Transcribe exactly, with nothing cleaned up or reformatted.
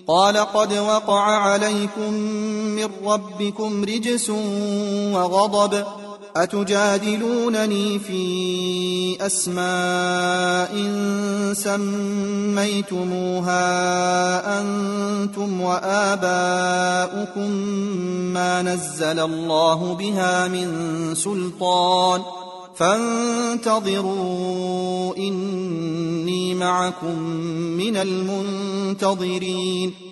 قال قد وقع عليكم من ربكم رجس وغضب أتجادلونني في أسماء سميتموها أنتم وآباؤكم ما نزل الله بها من سلطان فانتظروا إني معكم من المنتظرين